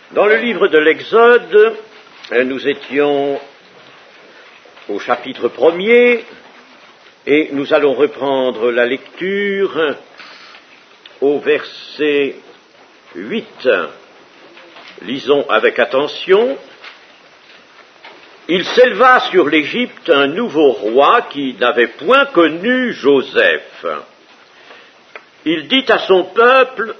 Dans le livre de l'Exode, nous étions au chapitre 1er et nous allons reprendre la lecture au verset 8. Lisons avec attention. Il s'éleva sur l'Égypte un nouveau roi qui n'avait point connu Joseph. Il dit à son peuple,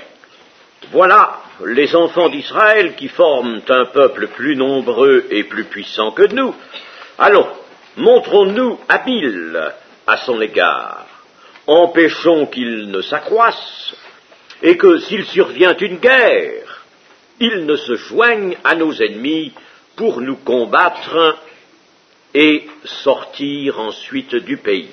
voilà les enfants d'Israël qui forment un peuple plus nombreux et plus puissant que nous. Allons, montrons-nous habiles à son égard. Empêchons qu'il ne s'accroisse et que s'il survient une guerre, il ne se joigne à nos ennemis pour nous combattre et sortir ensuite du pays.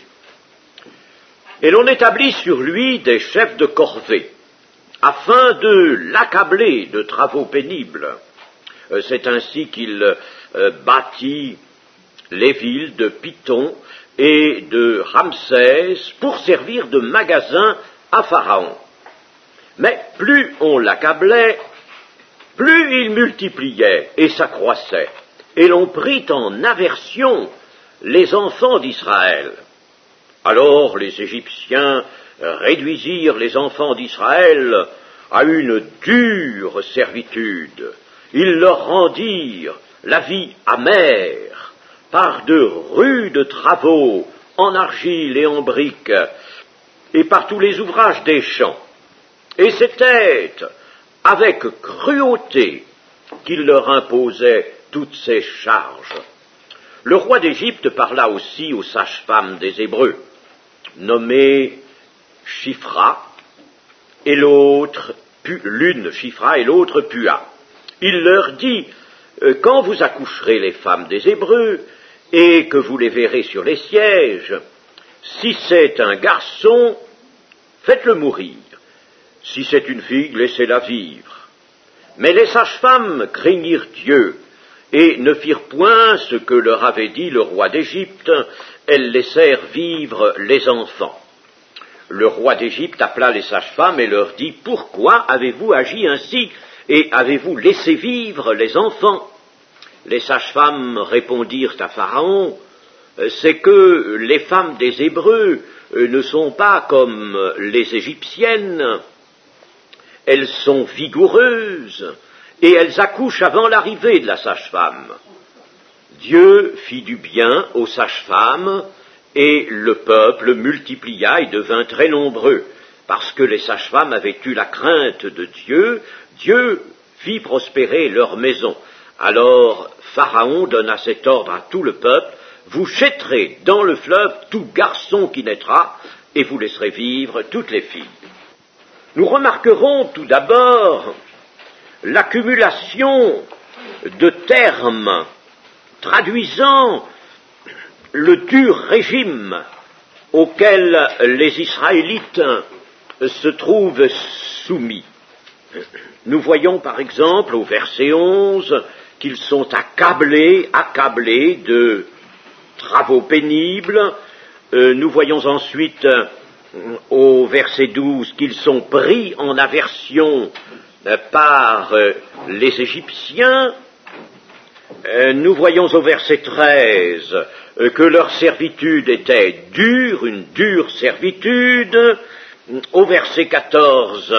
Et l'on établit sur lui des chefs de corvée, afin de l'accabler de travaux pénibles. C'est ainsi qu'il bâtit les villes de Python et de Ramsès pour servir de magasin à Pharaon. Mais plus on l'accablait, plus il multipliait et s'accroissait, et l'on prit en aversion les enfants d'Israël. Alors les Égyptiens réduisirent les enfants d'Israël à une dure servitude. Ils leur rendirent la vie amère par de rudes travaux en argile et en briques et par tous les ouvrages des champs. Et c'était avec cruauté qu'ils leur imposaient toutes ces charges. Le roi d'Égypte parla aussi aux sages-femmes des Hébreux, nommées Shifra, et l'une Shifra et l'autre Pua. Il leur dit, quand vous accoucherez les femmes des Hébreux, et que vous les verrez sur les sièges, si c'est un garçon, faites-le mourir. Si c'est une fille, laissez-la vivre. Mais les sages-femmes craignirent Dieu, et ne firent point ce que leur avait dit le roi d'Égypte, elles laissèrent vivre les enfants. Le roi d'Égypte appela les sages-femmes et leur dit, pourquoi avez-vous agi ainsi et avez-vous laissé vivre les enfants? Les sages-femmes répondirent à Pharaon, c'est que les femmes des Hébreux ne sont pas comme les Égyptiennes, elles sont vigoureuses et elles accouchent avant l'arrivée de la sage-femme. Dieu fit du bien aux sages-femmes, et le peuple multiplia et devint très nombreux. Parce que les sages-femmes avaient eu la crainte de Dieu, Dieu fit prospérer leur maison. Alors Pharaon donna cet ordre à tout le peuple, vous jetterez dans le fleuve tout garçon qui naîtra, et vous laisserez vivre toutes les filles. Nous remarquerons tout d'abord l'accumulation de termes traduisant le dur régime auquel les Israélites se trouvent soumis. Nous voyons par exemple au verset 11 qu'ils sont accablés de travaux pénibles. Nous voyons ensuite au verset 12 qu'ils sont pris en aversion par les Égyptiens. Nous voyons au verset 13 que leur servitude était dure, une dure servitude. Au verset 14,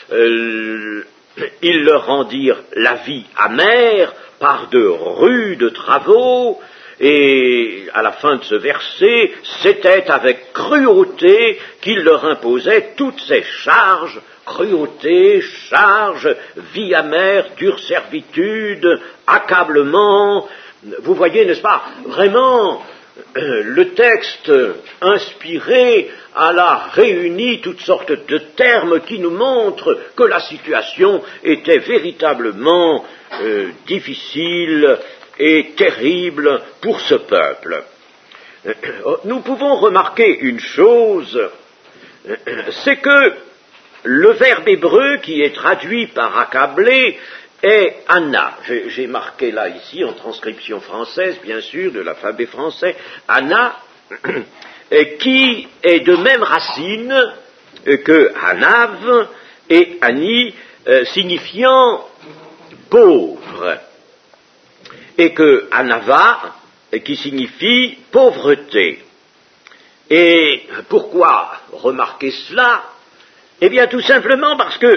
ils leur rendirent la vie amère par de rudes travaux. Et à la fin de ce verset, c'était avec cruauté qu'ils leur imposaient toutes ces charges, cruauté, charges, vie amère, dure servitude, accablement. Vous voyez, n'est-ce pas, vraiment, le texte inspiré a réuni toutes sortes de termes qui nous montrent que la situation était véritablement difficile et terrible pour ce peuple. Nous pouvons remarquer une chose, c'est que le verbe hébreu qui est traduit par accabler est Anna. J'ai marqué là ici en transcription française, bien sûr, de l'alphabet français, Anna, qui est de même racine que Hanav et Ani, signifiant pauvre, et que Anava, qui signifie pauvreté. Et pourquoi remarquer cela? Eh bien, tout simplement parce que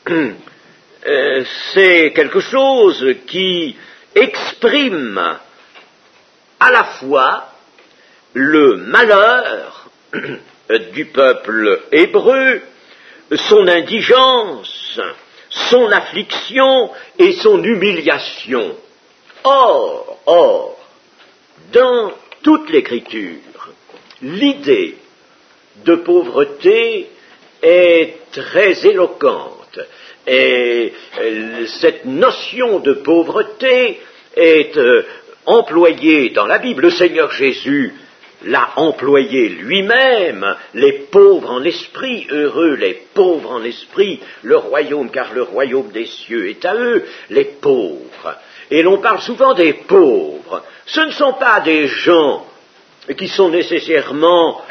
c'est quelque chose qui exprime à la fois le malheur du peuple hébreu, son indigence, son affliction et son humiliation. Or, dans toute l'Écriture, l'idée de pauvreté est très éloquente. Et cette notion de pauvreté est employée dans la Bible. Le Seigneur Jésus l'a employé lui-même, les pauvres en esprit, heureux les pauvres en esprit, le royaume, car le royaume des cieux est à eux, les pauvres. Et l'on parle souvent des pauvres. Ce ne sont pas des gens qui sont nécessairement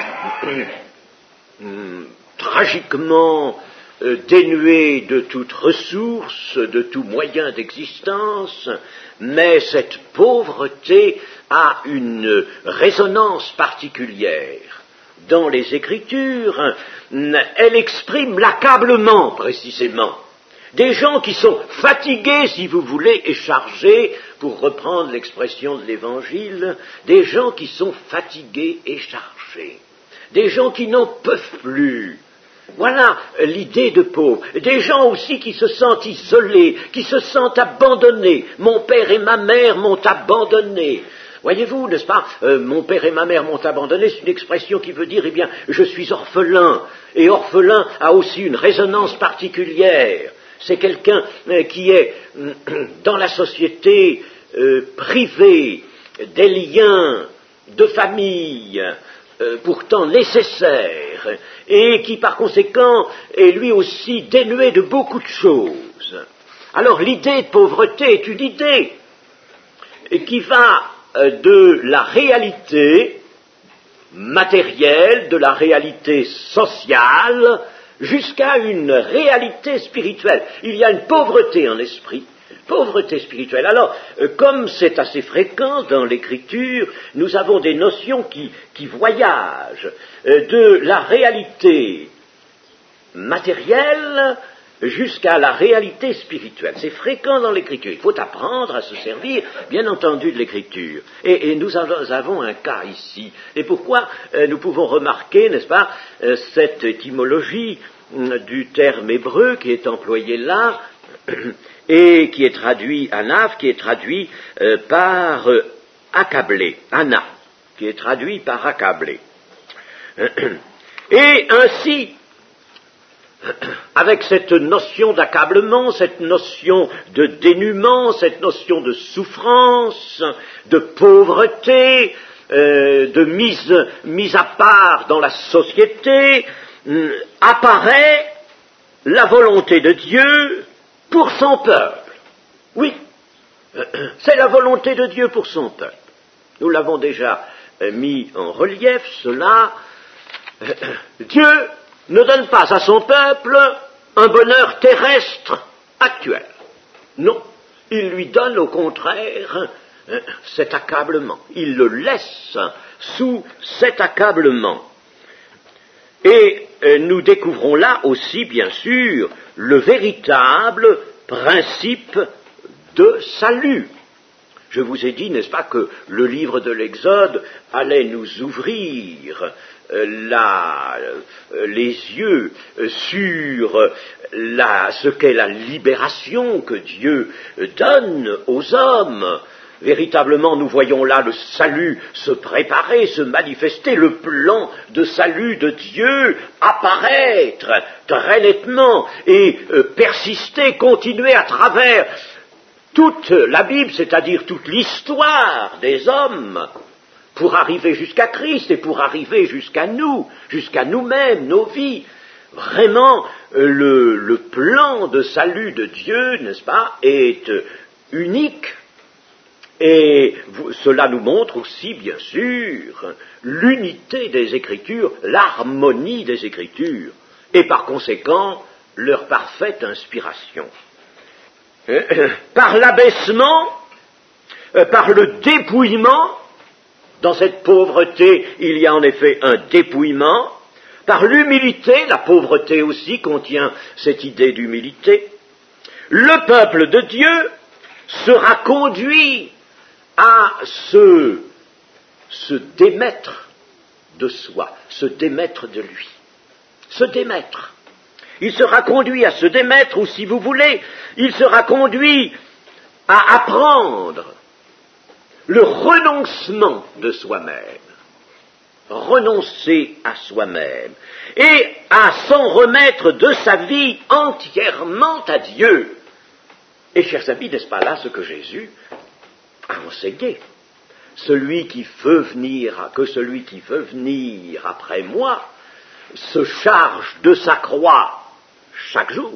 tragiquement dénués de toute ressource, de tout moyen d'existence, mais cette pauvreté a une résonance particulière. Dans les Écritures, elle exprime l'accablement, précisément. Des gens qui sont fatigués, si vous voulez, et chargés, pour reprendre l'expression de l'Évangile, des gens qui sont fatigués et chargés. Des gens qui n'en peuvent plus. Voilà l'idée de pauvre. Des gens aussi qui se sentent isolés, qui se sentent abandonnés. Mon père et ma mère m'ont abandonné. Voyez-vous, n'est-ce pas, mon père et ma mère m'ont abandonné, c'est une expression qui veut dire, eh bien, je suis orphelin. Et orphelin a aussi une résonance particulière. C'est quelqu'un qui est dans la société privé des liens de famille, pourtant nécessaire, et qui par conséquent est lui aussi dénué de beaucoup de choses. Alors l'idée de pauvreté est une idée qui va de la réalité matérielle, de la réalité sociale, jusqu'à une réalité spirituelle. Il y a une pauvreté en esprit, pauvreté spirituelle. Alors, comme c'est assez fréquent dans l'Écriture, nous avons des notions qui voyagent de la réalité matérielle jusqu'à la réalité spirituelle. C'est fréquent dans l'Écriture. Il faut apprendre à se servir, bien entendu, de l'Écriture. Et nous avons un cas ici. Et pourquoi nous pouvons remarquer, n'est-ce pas, cette étymologie du terme hébreu qui est employé là, et qui est traduit, Anav, qui est traduit par accablé, Anna, qui est traduit par accablé. Et ainsi, avec cette notion d'accablement, cette notion de dénuement, cette notion de souffrance, de pauvreté, de mise à part dans la société, apparaît la volonté de Dieu pour son peuple. Oui, c'est la volonté de Dieu pour son peuple. Nous l'avons déjà mis en relief, cela. Dieu ne donne pas à son peuple un bonheur terrestre actuel. Non, il lui donne au contraire cet accablement. Il le laisse sous cet accablement. Et nous découvrons là aussi, bien sûr, le véritable principe de salut. Je vous ai dit, n'est-ce pas, que le livre de l'Exode allait nous ouvrir les yeux sur ce qu'est la libération que Dieu donne aux hommes. Véritablement, nous voyons là le salut se préparer, se manifester, le plan de salut de Dieu apparaître très nettement et persister, continuer à travers toute la Bible, c'est-à-dire toute l'histoire des hommes, pour arriver jusqu'à Christ et pour arriver jusqu'à nous-mêmes, nos vies. Vraiment, le plan de salut de Dieu, n'est-ce pas, est unique. Et cela nous montre aussi, bien sûr, l'unité des Écritures, l'harmonie des Écritures, et par conséquent, leur parfaite inspiration. par l'abaissement, par le dépouillement. Dans cette pauvreté, il y a en effet un dépouillement. Par l'humilité, la pauvreté aussi contient cette idée d'humilité. Le peuple de Dieu sera conduit à se démettre de soi, se démettre de lui. Se démettre. Il sera conduit à se démettre, ou si vous voulez, il sera conduit à apprendre le renoncement de soi-même. Renoncer à soi-même et à s'en remettre de sa vie entièrement à Dieu. Et chers amis, n'est-ce pas là ce que Jésus a enseigné? Que celui qui veut venir après moi se charge de sa croix chaque jour,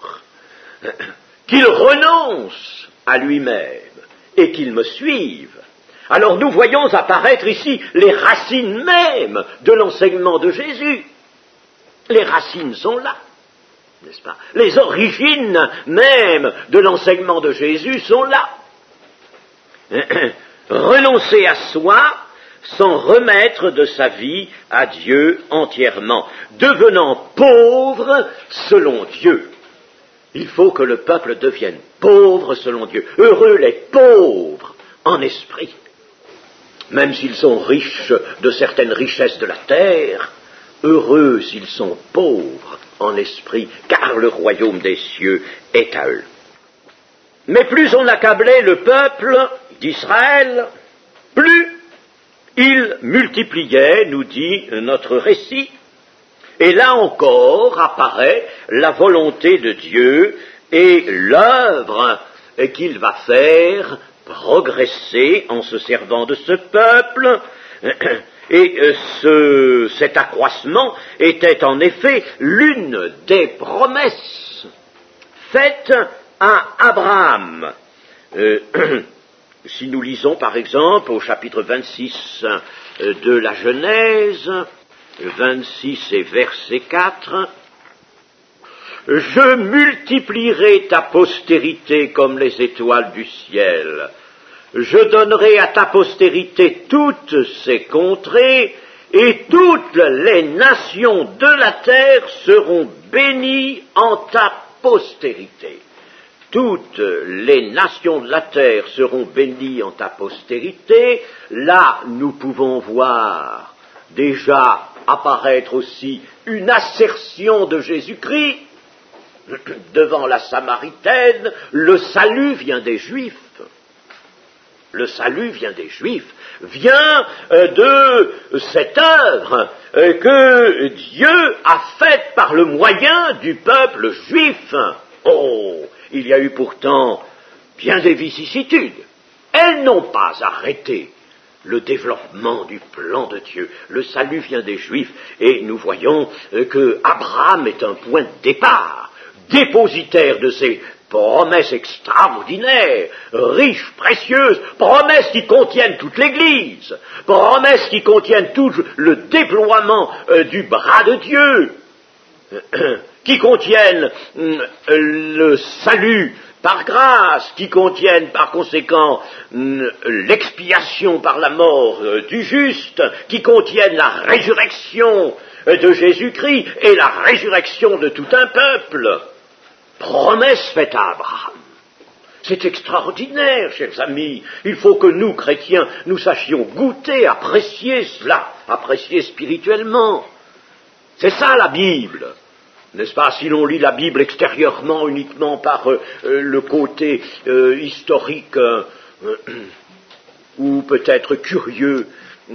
qu'il renonce à lui-même et qu'il me suive. Alors nous voyons apparaître ici les racines mêmes de l'enseignement de Jésus. Les racines sont là, n'est-ce pas? Les origines mêmes de l'enseignement de Jésus sont là. Renoncer à soi, s'en remettre de sa vie à Dieu entièrement, devenant pauvre selon Dieu. Il faut que le peuple devienne pauvre selon Dieu. Heureux les pauvres en esprit. Même s'ils sont riches de certaines richesses de la terre, heureux s'ils sont pauvres en esprit, car le royaume des cieux est à eux. Mais plus on accablait le peuple d'Israël, plus il multipliait, nous dit notre récit, et là encore apparaît la volonté de Dieu et l'œuvre qu'il va faire progresser en se servant de ce peuple. Et cet accroissement était en effet l'une des promesses faites à Abraham. Si nous lisons par exemple au chapitre 26 de la Genèse, 26 et verset 4, « Je multiplierai ta postérité comme les étoiles du ciel. Je donnerai à ta postérité toutes ces contrées, et toutes les nations de la terre seront bénies en ta postérité. » Toutes les nations de la terre seront bénies en ta postérité. Là, nous pouvons voir déjà apparaître aussi une assertion de Jésus-Christ devant la Samaritaine. Le salut vient des Juifs. Le salut vient des Juifs, vient de cette œuvre que Dieu a faite par le moyen du peuple juif. Oh, il y a eu pourtant bien des vicissitudes. Elles n'ont pas arrêté le développement du plan de Dieu. Le salut vient des Juifs et nous voyons que Abraham est un point de départ, dépositaire de ces promesses extraordinaires, riches, précieuses, promesses qui contiennent toute l'Église, promesses qui contiennent tout le déploiement du bras de Dieu, qui contiennent le salut par grâce, qui contiennent par conséquent l'expiation par la mort du juste, qui contiennent la résurrection de Jésus-Christ et la résurrection de tout un peuple. Promesse faite à Abraham. C'est extraordinaire, chers amis. Il faut que nous, chrétiens, nous sachions goûter, apprécier cela, apprécier spirituellement. C'est ça la Bible. N'est-ce pas, si l'on lit la Bible extérieurement uniquement par le côté historique ou peut-être curieux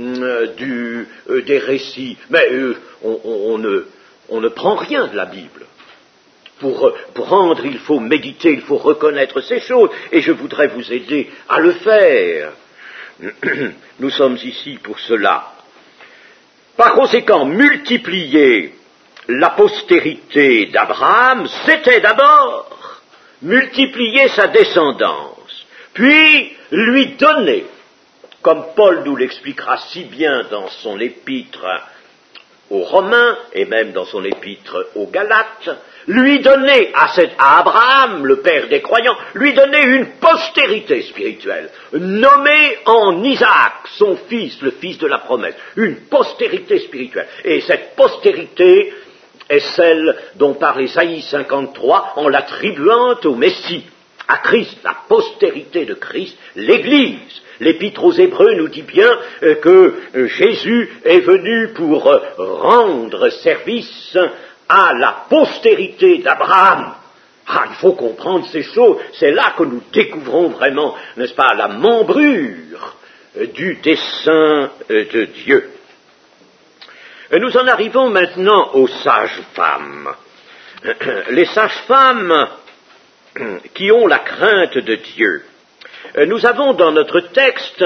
des récits, mais on ne prend rien de la Bible. Pour prendre, il faut méditer, il faut reconnaître ces choses, et je voudrais vous aider à le faire. Nous sommes ici pour cela. Par conséquent, multiplier la postérité d'Abraham, c'était d'abord multiplier sa descendance, puis lui donner, comme Paul nous l'expliquera si bien dans son épître aux Romains, et même dans son épître aux Galates, lui donner à Abraham, le père des croyants, lui donner une postérité spirituelle, nommée en Isaac, son fils, le fils de la promesse, une postérité spirituelle. Et cette postérité est celle dont parle Ésaïe 53 en l'attribuant au Messie, à Christ, la postérité de Christ, l'Église. L'Épître aux Hébreux nous dit bien que Jésus est venu pour rendre service à la postérité d'Abraham. Ah, il faut comprendre ces choses, c'est là que nous découvrons vraiment, n'est-ce pas, la membrure du dessein de Dieu. Nous en arrivons maintenant aux sages-femmes. Les sages-femmes qui ont la crainte de Dieu. Nous avons dans notre texte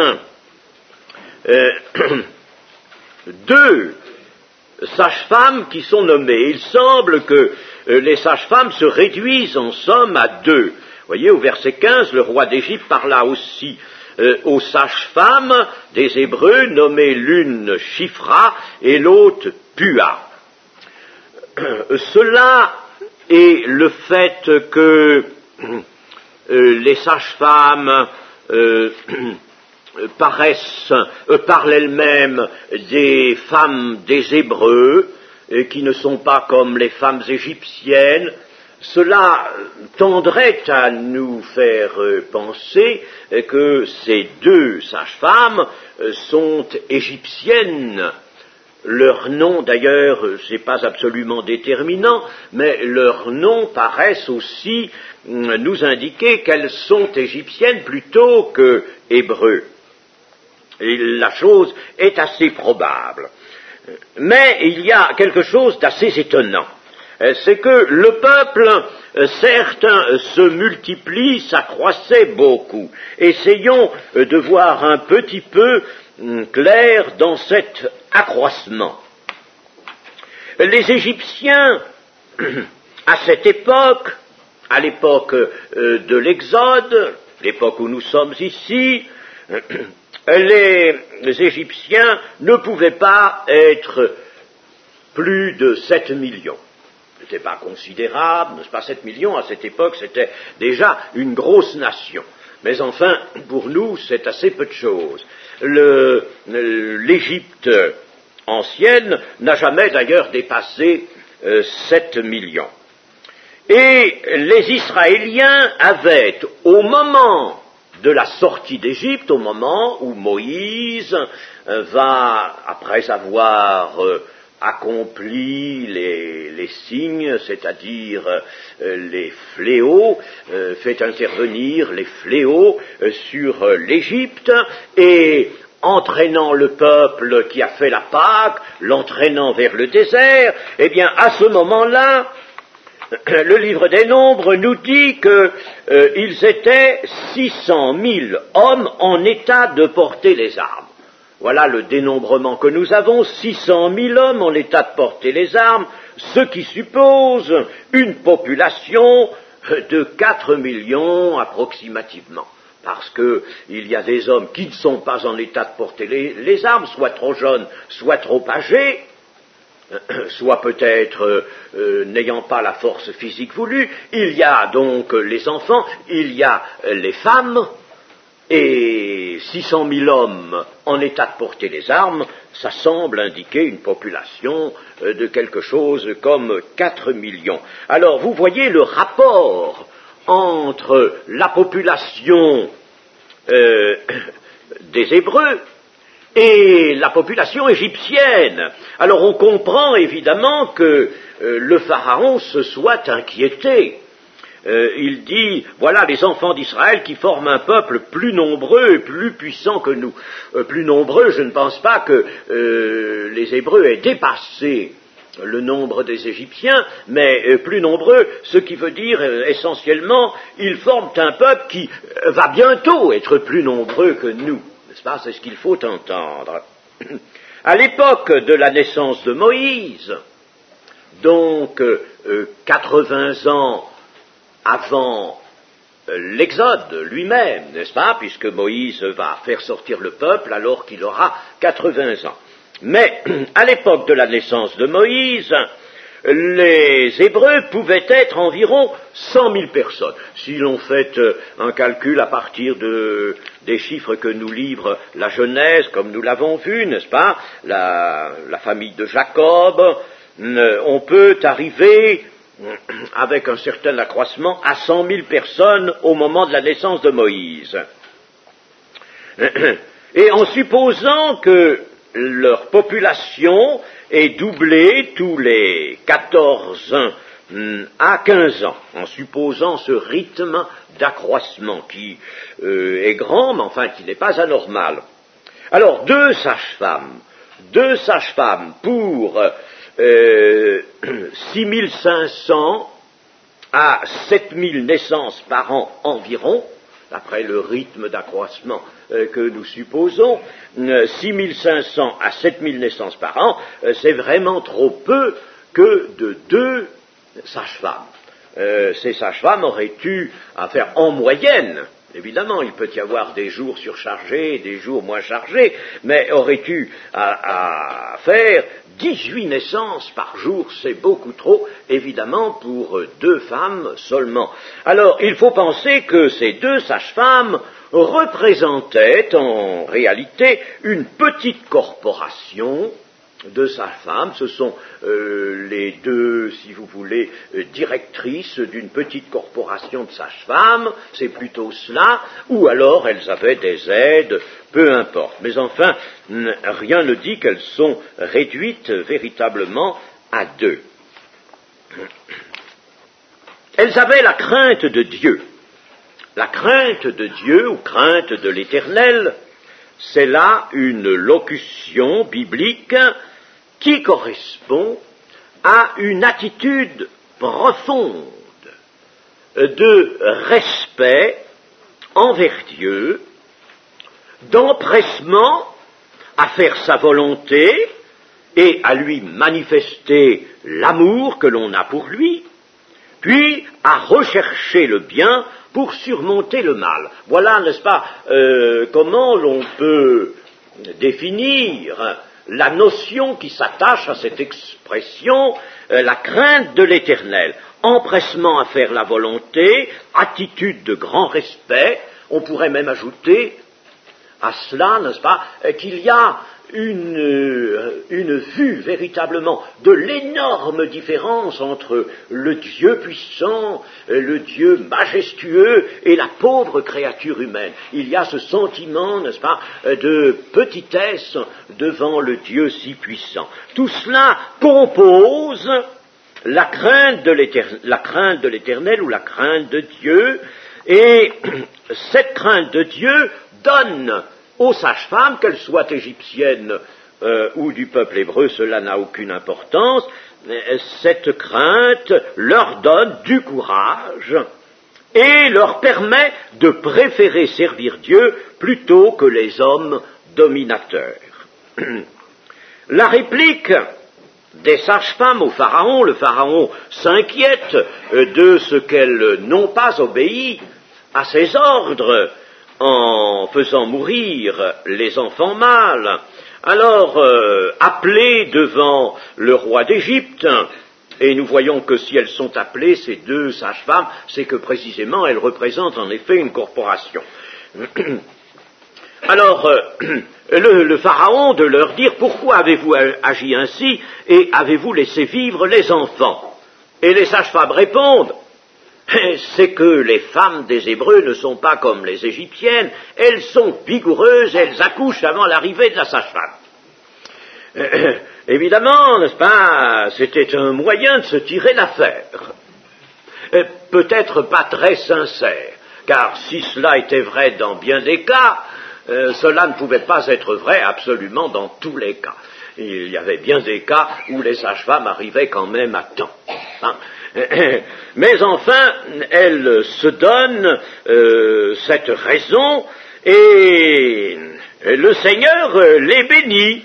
deux sages-femmes qui sont nommées. Il semble que les sages-femmes se réduisent en somme à deux. Vous voyez, au verset 15, le roi d'Égypte parla aussi aux sages-femmes des Hébreux, nommées l'une Shifra et l'autre Pua. Cela est le fait que les sages-femmes parlent elles-mêmes des femmes des Hébreux, qui ne sont pas comme les femmes égyptiennes. Cela tendrait à nous faire penser que ces deux sages-femmes sont égyptiennes. Leurs noms, d'ailleurs, c'est pas absolument déterminant, mais leurs noms paraissent aussi nous indiquer qu'elles sont égyptiennes plutôt que hébreux. Et la chose est assez probable. Mais il y a quelque chose d'assez étonnant. C'est que le peuple, certes, se multiplie, s'accroissait beaucoup. Essayons de voir un petit peu clair dans cet accroissement. Les Égyptiens, à cette époque, à l'époque de l'Exode, l'époque où nous sommes ici, les Égyptiens ne pouvaient pas être plus de 7 millions. Ce n'était pas considérable, n'est-ce pas, 7 millions à cette époque, c'était déjà une grosse nation. Mais enfin, pour nous, c'est assez peu de choses. L'Égypte ancienne n'a jamais d'ailleurs dépassé 7 millions. Et les Israéliens avaient, au moment de la sortie d'Égypte, au moment où Moïse va, après avoir accompli les signes, c'est-à-dire les fléaux, fait intervenir les fléaux sur l'Égypte, et entraînant le peuple qui a fait la Pâque, l'entraînant vers le désert, eh bien, à ce moment-là, le livre des Nombres nous dit qu'ils étaient 600 000 hommes en état de porter les armes. Voilà le dénombrement que nous avons, 600 000 hommes en état de porter les armes, ce qui suppose une population de 4 millions approximativement. Parce qu'il y a des hommes qui ne sont pas en état de porter les armes, soit trop jeunes, soit trop âgés, soit peut-être n'ayant pas la force physique voulue. Il y a donc les enfants, il y a les femmes, et 600 000 hommes en état de porter les armes, ça semble indiquer une population de quelque chose comme 4 millions. Alors vous voyez le rapport entre la population des Hébreux et la population égyptienne. Alors on comprend évidemment que le Pharaon se soit inquiété. Il dit, voilà les enfants d'Israël qui forment un peuple plus nombreux et plus puissant que nous. Plus nombreux, je ne pense pas que les Hébreux aient dépassé le nombre des Égyptiens, mais plus nombreux, ce qui veut dire essentiellement, ils forment un peuple qui va bientôt être plus nombreux que nous. N'est-ce pas? C'est ce qu'il faut entendre. À l'époque de la naissance de Moïse, donc 80 ans avant l'Exode lui-même, n'est-ce pas, puisque Moïse va faire sortir le peuple alors qu'il aura 80 ans. Mais à l'époque de la naissance de Moïse, les Hébreux pouvaient être environ 100 000 personnes. Si l'on fait un calcul à partir des chiffres que nous livre la Genèse, comme nous l'avons vu, n'est-ce pas, la famille de Jacob, on peut arriver, avec un certain accroissement, à 100 000 personnes au moment de la naissance de Moïse. Et en supposant que leur population est doublée tous les 14 à 15 ans, en supposant ce rythme d'accroissement qui est grand, mais enfin qui n'est pas anormal. Alors, deux sages-femmes pour 6500 à 7000 naissances par an environ, d'après le rythme d'accroissement que nous supposons, 6500 à 7000 naissances par an, c'est vraiment trop peu que de deux sages-femmes. Ces sages-femmes auraient eu à faire en moyenne, évidemment, il peut y avoir des jours surchargés et des jours moins chargés, mais auraient eu à faire 18 naissances par jour, c'est beaucoup trop, évidemment, pour deux femmes seulement. Alors, il faut penser que ces deux sages-femmes représentaient en réalité une petite corporation de sages-femmes. Ce sont les deux, si vous voulez, directrices d'une petite corporation de sages-femmes, c'est plutôt cela, ou alors elles avaient des aides, peu importe. Mais enfin, rien ne dit qu'elles sont réduites véritablement à deux. Elles avaient la crainte de Dieu. La crainte de Dieu, ou crainte de l'Éternel, c'est là une locution biblique qui correspond à une attitude profonde de respect envers Dieu, d'empressement à faire sa volonté et à lui manifester l'amour que l'on a pour lui, puis à rechercher le bien pour surmonter le mal. Voilà, n'est-ce pas, comment l'on peut définir la notion qui s'attache à cette expression, la crainte de l'Éternel. Empressement à faire la volonté, attitude de grand respect, on pourrait même ajouter à cela, n'est-ce pas, qu'il y a une vue véritablement de l'énorme différence entre le Dieu puissant, le Dieu majestueux et la pauvre créature humaine. Il y a ce sentiment, n'est-ce pas, de petitesse devant le Dieu si puissant. Tout cela compose la crainte de l'Éternel ou la crainte de Dieu, et cette crainte de Dieu donne aux sages-femmes, qu'elles soient égyptiennes ou du peuple hébreu, cela n'a aucune importance, cette crainte leur donne du courage et leur permet de préférer servir Dieu plutôt que les hommes dominateurs. La réplique des sages-femmes au Pharaon, le Pharaon s'inquiète de ce qu'elles n'ont pas obéi à ses ordres en faisant mourir les enfants mâles. Alors, appelées devant le roi d'Égypte, et nous voyons que si elles sont appelées, ces deux sages-femmes, c'est que précisément elles représentent en effet une corporation. Alors, le Pharaon de leur dire, pourquoi avez-vous agi ainsi et avez-vous laissé vivre les enfants? Et les sages-femmes répondent, c'est que les femmes des Hébreux ne sont pas comme les Égyptiennes, elles sont vigoureuses, elles accouchent avant l'arrivée de la sage-femme. Évidemment, n'est-ce pas, c'était un moyen de se tirer d'affaire. Peut-être pas très sincère, car si cela était vrai dans bien des cas, cela ne pouvait pas être vrai absolument dans tous les cas. Il y avait bien des cas où les sages-femmes arrivaient quand même à temps. Hein. Mais enfin, elles se donnent cette raison et le Seigneur les bénit.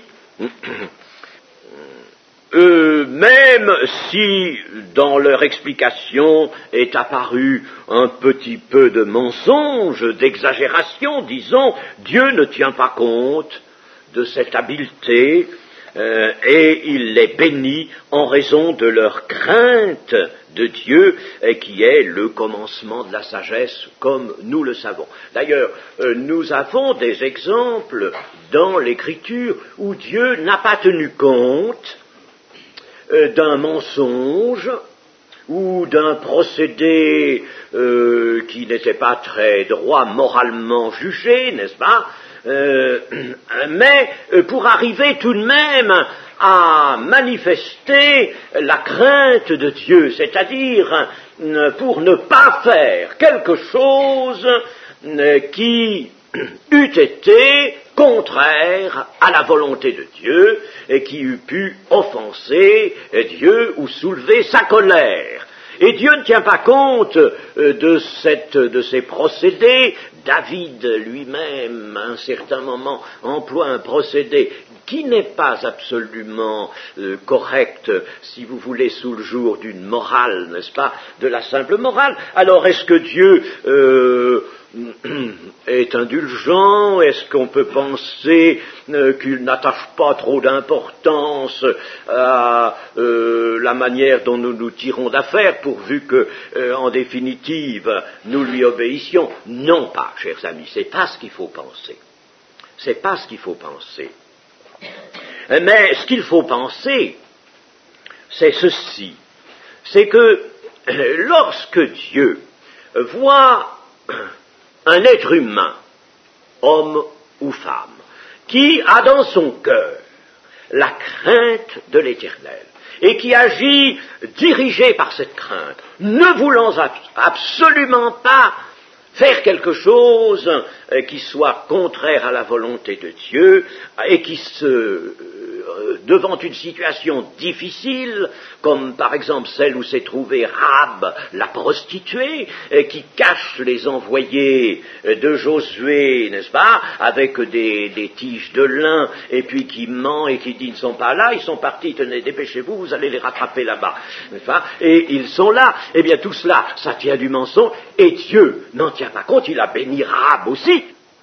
Même si dans leur explication est apparu un petit peu de mensonge, d'exagération, disons, Dieu ne tient pas compte de cette habileté et il les bénit en raison de leur crainte de Dieu, qui est le commencement de la sagesse, comme nous le savons. D'ailleurs, nous avons des exemples dans l'Écriture où Dieu n'a pas tenu compte d'un mensonge ou d'un procédé qui n'était pas très droit moralement jugé, n'est-ce pas, mais pour arriver tout de même à manifester la crainte de Dieu, c'est-à-dire pour ne pas faire quelque chose qui eût été contraire à la volonté de Dieu et qui eût pu offenser Dieu ou soulever sa colère. Et Dieu ne tient pas compte de ces procédés. David lui-même, à un certain moment, emploie un procédé qui n'est pas absolument correct, si vous voulez, sous le jour d'une morale, n'est-ce pas, de la simple morale. Alors, est-ce que Dieu est indulgent? Est-ce qu'on peut penser qu'il n'attache pas trop d'importance à la manière dont nous nous tirons d'affaire, pourvu que, en définitive, nous lui obéissions? Non pas, chers amis, c'est pas ce qu'il faut penser. C'est pas ce qu'il faut penser. Mais ce qu'il faut penser, c'est ceci, c'est que lorsque Dieu voit un être humain, homme ou femme, qui a dans son cœur la crainte de l'Éternel, et qui agit dirigé par cette crainte, ne voulant absolument pas faire quelque chose qui soit contraire à la volonté de Dieu, et qui devant une situation difficile, comme par exemple celle où s'est trouvée Rahab, la prostituée, qui cache les envoyés de Josué, n'est-ce pas, avec des tiges de lin, et puis qui ment et qui dit ils ne sont pas là, ils sont partis, tenez, dépêchez-vous, vous allez les rattraper là-bas, n'est-ce pas, et ils sont là. Eh bien tout cela, ça tient du mensonge, et Dieu n'en tient pas compte, il a béni Rahab aussi.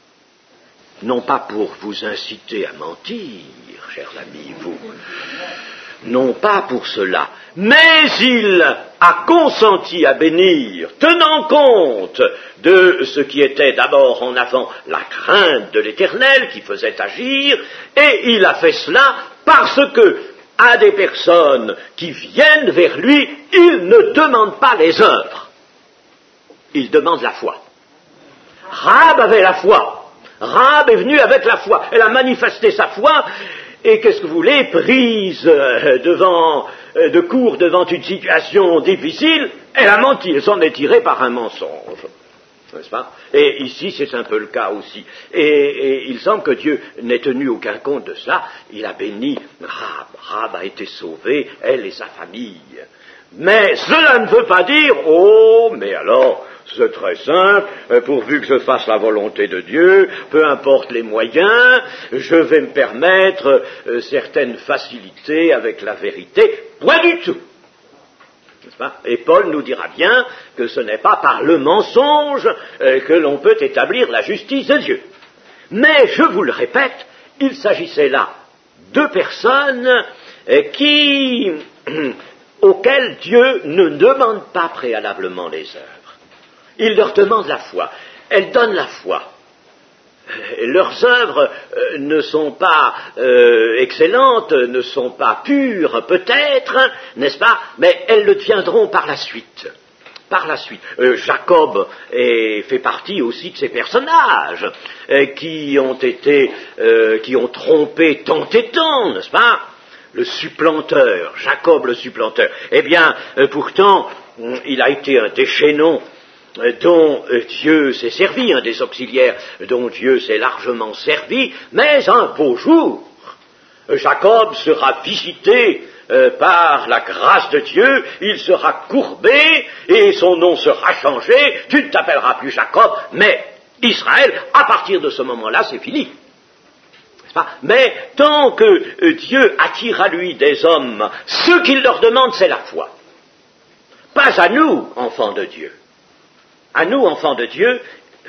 Non pas pour vous inciter à mentir, chers amis, vous, non pas pour cela, mais il a consenti à bénir, tenant compte de ce qui était d'abord en avant la crainte de l'Éternel qui faisait agir, et il a fait cela parce que, à des personnes qui viennent vers lui, il ne demande pas les œuvres, il demande la foi. Rahab avait la foi. Rahab est venue avec la foi, elle a manifesté sa foi, et qu'est-ce que vous voulez, prise de court devant une situation difficile, elle a menti, elle s'en est tirée par un mensonge, n'est-ce pas? Et ici c'est un peu le cas aussi, et il semble que Dieu n'ait tenu aucun compte de cela, il a béni Rahab, Rahab a été sauvée, elle et sa famille. Mais cela ne veut pas dire, oh, mais alors, c'est très simple, pourvu que je fasse la volonté de Dieu, peu importe les moyens, je vais me permettre certaines facilités avec la vérité. Point du tout. N'est-ce pas? Et Paul nous dira bien que ce n'est pas par le mensonge que l'on peut établir la justice de Dieu. Mais, je vous le répète, il s'agissait là de personnes auxquelles Dieu ne demande pas préalablement les œuvres. Il leur demande la foi. Elles donnent la foi. Leurs œuvres ne sont pas excellentes, ne sont pas pures, peut-être, n'est-ce pas, mais elles le deviendront par la suite. Par la suite. Jacob fait partie aussi de ces personnages qui ont trompé tant et tant, n'est-ce pas? Le supplanteur, Jacob le supplanteur. Eh bien, pourtant, il a été un des chaînons dont Dieu s'est servi, un des auxiliaires dont Dieu s'est largement servi, mais un beau jour, Jacob sera visité par la grâce de Dieu, il sera courbé et son nom sera changé, tu ne t'appelleras plus Jacob, mais Israël. À partir de ce moment-là, c'est fini. Mais tant que Dieu attire à lui des hommes, ce qu'il leur demande, c'est la foi. Pas à nous, enfants de Dieu. À nous, enfants de Dieu,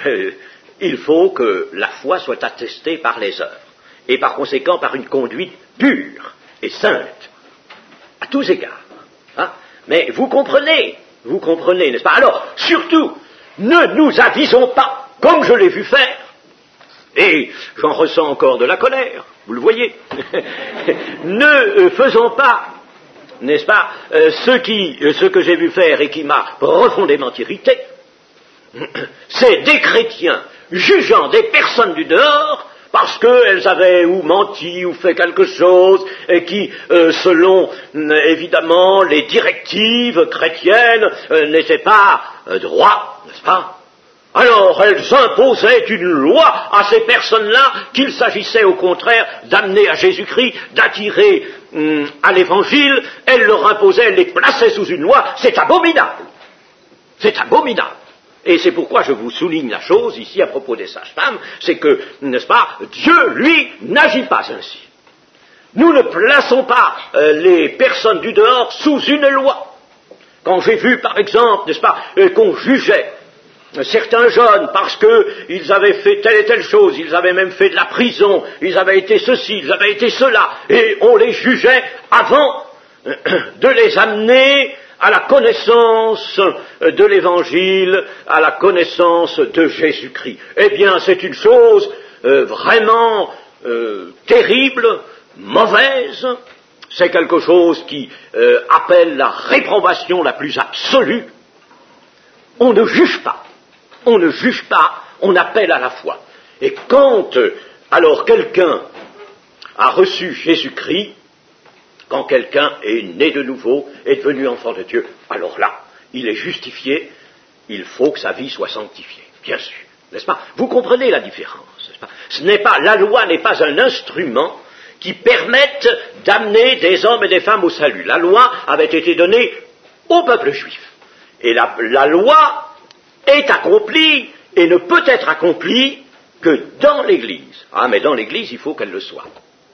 il faut que la foi soit attestée par les œuvres, et par conséquent par une conduite pure et sainte, à tous égards. Hein? Mais vous comprenez, n'est-ce pas? Alors, surtout, ne nous avisons pas, comme je l'ai vu faire, et j'en ressens encore de la colère, vous le voyez, ne faisons pas, n'est-ce pas, ce que j'ai vu faire et qui m'a profondément irrité, c'est des chrétiens jugeant des personnes du dehors parce qu'elles avaient ou menti ou fait quelque chose et qui, selon évidemment les directives chrétiennes, n'étaient pas droits, n'est-ce pas? Alors elles imposaient une loi à ces personnes-là qu'il s'agissait au contraire d'amener à Jésus-Christ, d'attirer à l'Évangile. Elles leur imposaient, elles les plaçaient sous une loi. C'est abominable. C'est abominable. Et c'est pourquoi je vous souligne la chose ici à propos des sages-femmes, c'est que, n'est-ce pas, Dieu, lui, n'agit pas ainsi. Nous ne plaçons pas les personnes du dehors sous une loi. Quand j'ai vu, par exemple, n'est-ce pas, qu'on jugeait certains jeunes parce qu'ils avaient fait telle et telle chose, ils avaient même fait de la prison, ils avaient été ceci, ils avaient été cela, et on les jugeait avant de les amener à la connaissance de l'Évangile, à la connaissance de Jésus-Christ. Eh bien, c'est une chose vraiment terrible, mauvaise, c'est quelque chose qui appelle la réprobation la plus absolue. On ne juge pas, on appelle à la foi. Et quand alors quelqu'un a reçu Jésus-Christ, quand quelqu'un est né de nouveau, est devenu enfant de Dieu, alors là, il est justifié, il faut que sa vie soit sanctifiée, bien sûr, n'est-ce pas? Vous comprenez la différence, n'est-ce pas? La loi n'est pas un instrument qui permette d'amener des hommes et des femmes au salut. La loi avait été donnée au peuple juif. Et la loi est accomplie et ne peut être accomplie que dans l'Église. Ah, mais dans l'Église, il faut qu'elle le soit.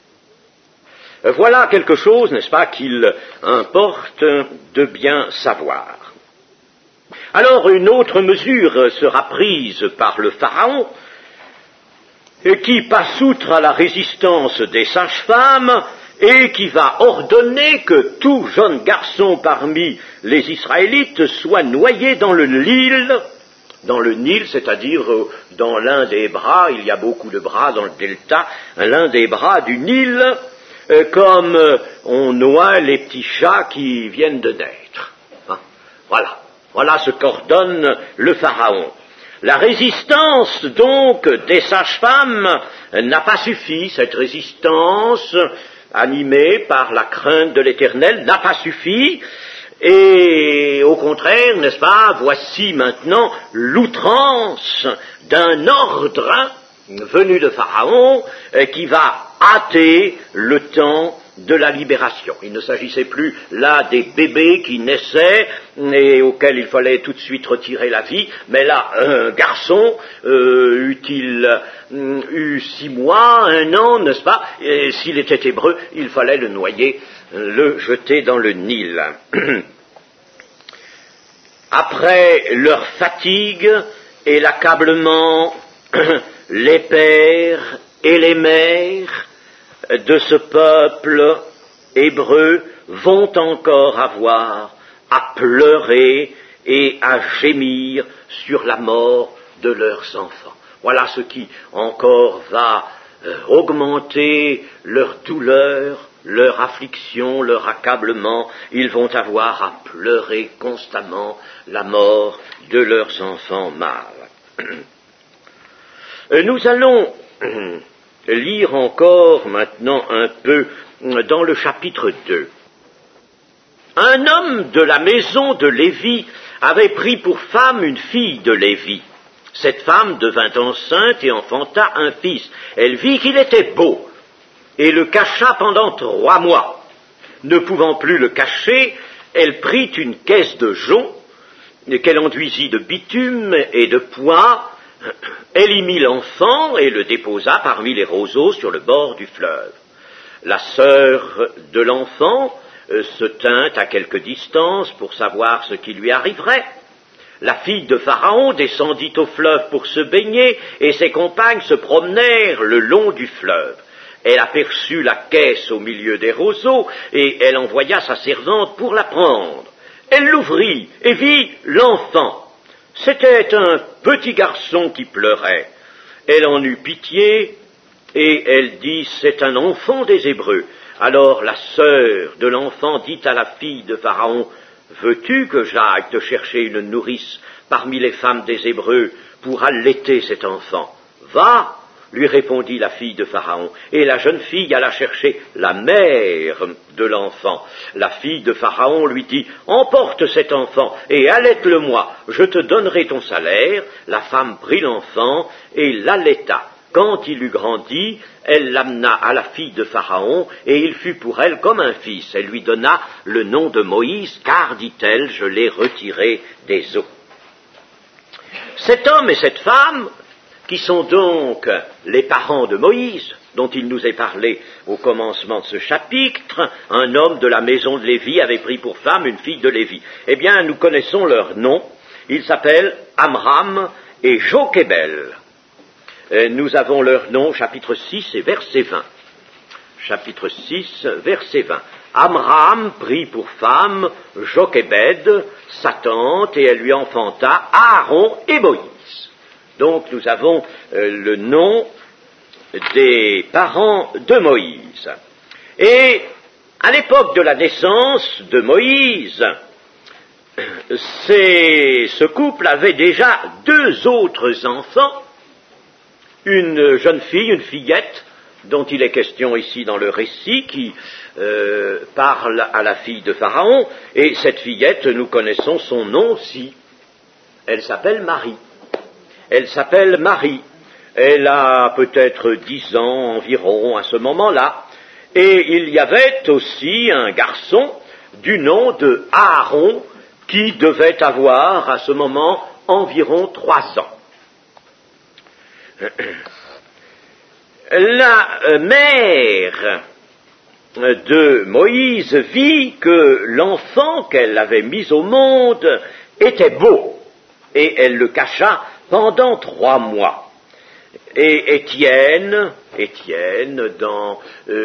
Voilà quelque chose, n'est-ce pas, qu'il importe de bien savoir. Alors, une autre mesure sera prise par le Pharaon, qui passe outre à la résistance des sages-femmes et qui va ordonner que tout jeune garçon parmi les Israélites soit noyé dans le Nil, c'est-à-dire dans l'un des bras, il y a beaucoup de bras dans le delta, l'un des bras du Nil, comme on noie les petits chats qui viennent de naître. Hein? Voilà ce qu'ordonne le Pharaon. La résistance, donc, des sages-femmes n'a pas suffi, cette résistance animée par la crainte de l'Éternel n'a pas suffi, et au contraire, n'est-ce pas, voici maintenant l'outrance d'un ordre venu de Pharaon qui va hâter le temps de la libération. Il ne s'agissait plus là des bébés qui naissaient et auxquels il fallait tout de suite retirer la vie, mais là, un garçon, eût-il eu 6 mois, 1 an, n'est-ce pas, et s'il était hébreu, il fallait le noyer, le jeter dans le Nil. Après leur fatigue et l'accablement, les pères et les mères de ce peuple hébreu vont encore avoir à pleurer et à gémir sur la mort de leurs enfants. Voilà ce qui encore va augmenter leur douleur, leur affliction, leur accablement. Ils vont avoir à pleurer constamment la mort de leurs enfants mâles. Nous allons lire encore maintenant un peu dans le chapitre 2. Un homme de la maison de Lévi avait pris pour femme une fille de Lévi. Cette femme devint enceinte et enfanta un fils. Elle vit qu'il était beau et le cacha pendant 3 mois. Ne pouvant plus le cacher, elle prit une caisse de jonc qu'elle enduisit de bitume et de pois. Elle y mit l'enfant et le déposa parmi les roseaux sur le bord du fleuve. La sœur de l'enfant se tint à quelque distance pour savoir ce qui lui arriverait. La fille de Pharaon descendit au fleuve pour se baigner, et ses compagnes se promenèrent le long du fleuve. Elle aperçut la caisse au milieu des roseaux, et elle envoya sa servante pour la prendre. Elle l'ouvrit et vit l'enfant. C'était un petit garçon qui pleurait. Elle en eut pitié, et elle dit, c'est un enfant des Hébreux. Alors la sœur de l'enfant dit à la fille de Pharaon, veux-tu que j'aille te chercher une nourrice parmi les femmes des Hébreux pour allaiter cet enfant? Va, lui répondit la fille de Pharaon, et la jeune fille alla chercher la mère de l'enfant. La fille de Pharaon lui dit, emporte cet enfant et allaite-le-moi, je te donnerai ton salaire. La femme prit l'enfant et l'allaita. Quand il eut grandi, elle l'amena à la fille de Pharaon, et il fut pour elle comme un fils. Elle lui donna le nom de Moïse, car, dit-elle, je l'ai retiré des eaux. Cet homme et cette femme, qui sont donc les parents de Moïse, dont il nous est parlé au commencement de ce chapitre, un homme de la maison de Lévi avait pris pour femme une fille de Lévi. Eh bien, nous connaissons leur nom. Ils s'appellent Amram et Jochébed. Nous avons leur nom, chapitre 6 et verset 20. Chapitre 6, verset 20. Amram prit pour femme Jochébed, sa tante, et elle lui enfanta Aaron et Moïse. Donc nous avons le nom des parents de Moïse. Et à l'époque de la naissance de Moïse, ce couple avait déjà 2 autres enfants, une jeune fille, une fillette, dont il est question ici dans le récit, qui parle à la fille de Pharaon, et cette fillette, nous connaissons son nom aussi. Elle s'appelle Marie. Elle s'appelle Marie. Elle a peut-être 10 ans environ à ce moment-là. Et il y avait aussi un garçon du nom de Aaron qui devait avoir à ce moment environ 3 ans. La mère de Moïse vit que l'enfant qu'elle avait mis au monde était beau, et elle le cacha pendant 3 mois. Et Étienne, dans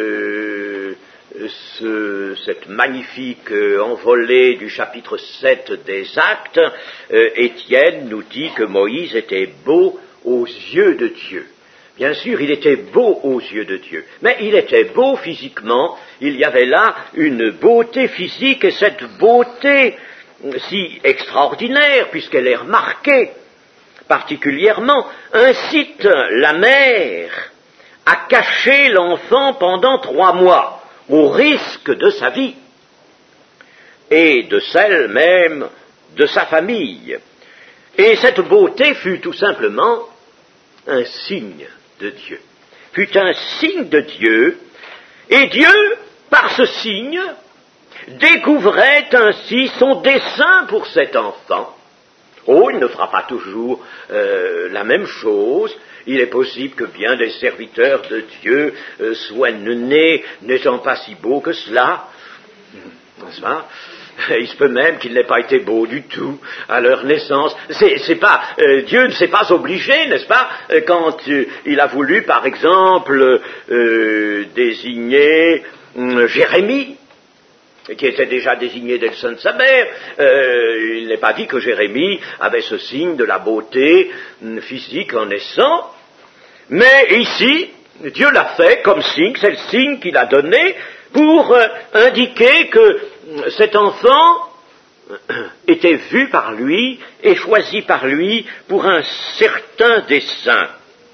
cette magnifique envolée du chapitre 7 des Actes, Étienne nous dit que Moïse était beau aux yeux de Dieu. Bien sûr, il était beau aux yeux de Dieu, mais il était beau physiquement, il y avait là une beauté physique, et cette beauté si extraordinaire, puisqu'elle est remarquée particulièrement, incite la mère à cacher l'enfant pendant 3 mois, au risque de sa vie, et de celle même de sa famille. Et cette beauté fut tout simplement un signe de Dieu. Fut un signe de Dieu, et Dieu, par ce signe, découvrait ainsi son dessein pour cet enfant. Oh, il ne fera pas toujours la même chose. Il est possible que bien des serviteurs de Dieu soient nés n'étant pas si beaux que cela, n'est-ce pas? Il se peut même qu'il n'ait pas été beau du tout à leur naissance. Dieu ne s'est pas obligé, n'est-ce pas, quand il a voulu, par exemple, désigner Jérémie, qui était déjà désigné dès le sein de sa mère. Il n'est pas dit que Jérémie avait ce signe de la beauté physique en naissant, mais ici, Dieu l'a fait comme signe, c'est le signe qu'il a donné pour indiquer que cet enfant était vu par lui et choisi par lui pour un certain dessein.